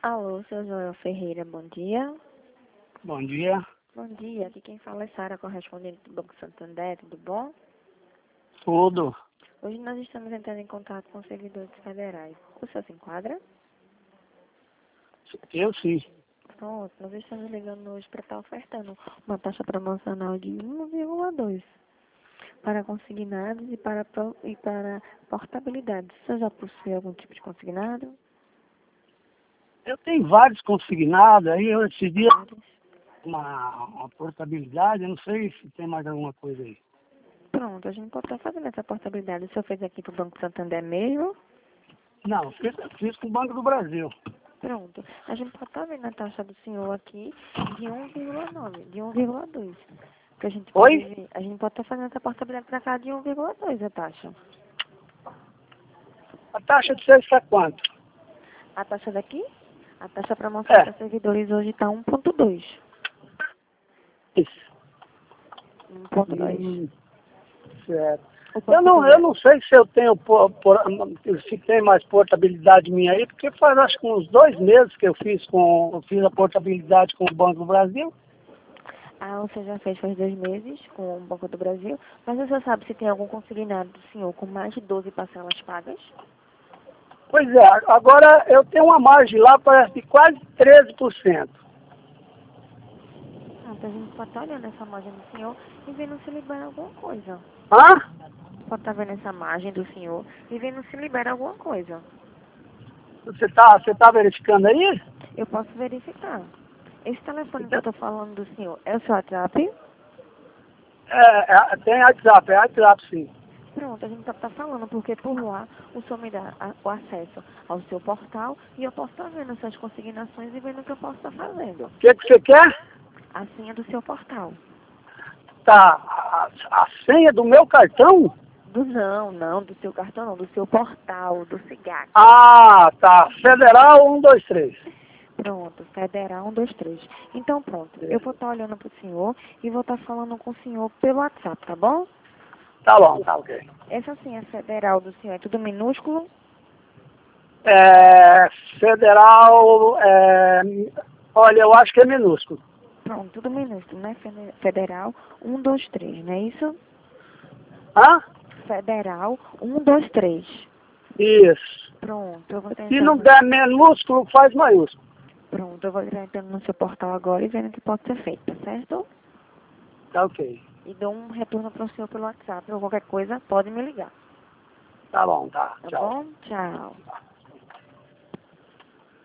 Alô, seu Joel Ferreira, bom dia. Bom dia. Bom dia, aqui quem fala é Sara, correspondente do Banco Santander, tudo bom? Tudo. Hoje nós estamos entrando em contato com servidores federais. O senhor se enquadra? Eu sim. Pronto, nós estamos ligando hoje para estar ofertando uma taxa promocional de 1,2 para consignados e para portabilidade. O senhor já possui algum tipo de consignado? Eu tenho vários consignados, aí eu decidi Vários. uma portabilidade, eu não sei se tem mais alguma coisa aí. Pronto, a gente pode estar fazendo essa portabilidade. O senhor fez aqui para o Banco Santander mesmo? Não, fiz com o Banco do Brasil. Pronto. A gente pode estar vendo a taxa do senhor aqui de 1,9, de 1,2. Que a gente pode Oi? ver. A gente pode estar fazendo essa portabilidade para cá de 1,2 a taxa. A taxa de vocês está quanto? A taxa daqui? A taxa promocional para servidores hoje está 1,2. Isso. 1,2. Certo. O Eu Banco do não sei se eu tenho se tem mais portabilidade minha aí, porque faz acho que uns 2 meses que eu fiz a portabilidade com o Banco do Brasil. Ah, você já fez faz 2 meses com o Banco do Brasil. Mas você sabe se tem algum consignado do senhor com mais de 12 parcelas pagas? Pois é, agora eu tenho uma margem lá, parece de quase 13%. Então a gente pode estar olhando essa margem do senhor e vendo se libera alguma coisa. Hã? Pode estar vendo essa margem do senhor e vendo se libera alguma coisa. Você tá verificando aí? Eu posso verificar. Esse telefone que eu Então, estou falando do senhor é o seu WhatsApp? tem WhatsApp sim. Pronto, a gente está falando, porque por lá o senhor me dá o acesso ao seu portal e eu posso estar vendo suas consignações e vendo o que eu posso estar fazendo. O que você quer? A senha do seu portal. Tá, a senha do meu cartão? Não, do seu cartão não, do seu portal, do SIGAC. Ah, tá. Federal 123. Pronto, Federal 123. Então pronto, eu vou estar olhando para o senhor e vou estar falando com o senhor pelo WhatsApp, tá bom? Tá bom, tá ok. Essa senha federal do senhor é tudo minúsculo? Federal, olha, eu acho que é minúsculo. Pronto, tudo minúsculo, né? Federal 123, não é isso? Hã? Federal 123. Isso. Pronto, eu vou estar Se não entrando. der minúsculo, faz maiúsculo. Pronto, eu vou estar entrando no seu portal agora e vendo o que pode ser feito, tá certo? Tá ok. E dou um retorno para o senhor pelo WhatsApp ou qualquer coisa, pode me ligar. Tá bom, tá. Tá Tchau. bom? Tchau.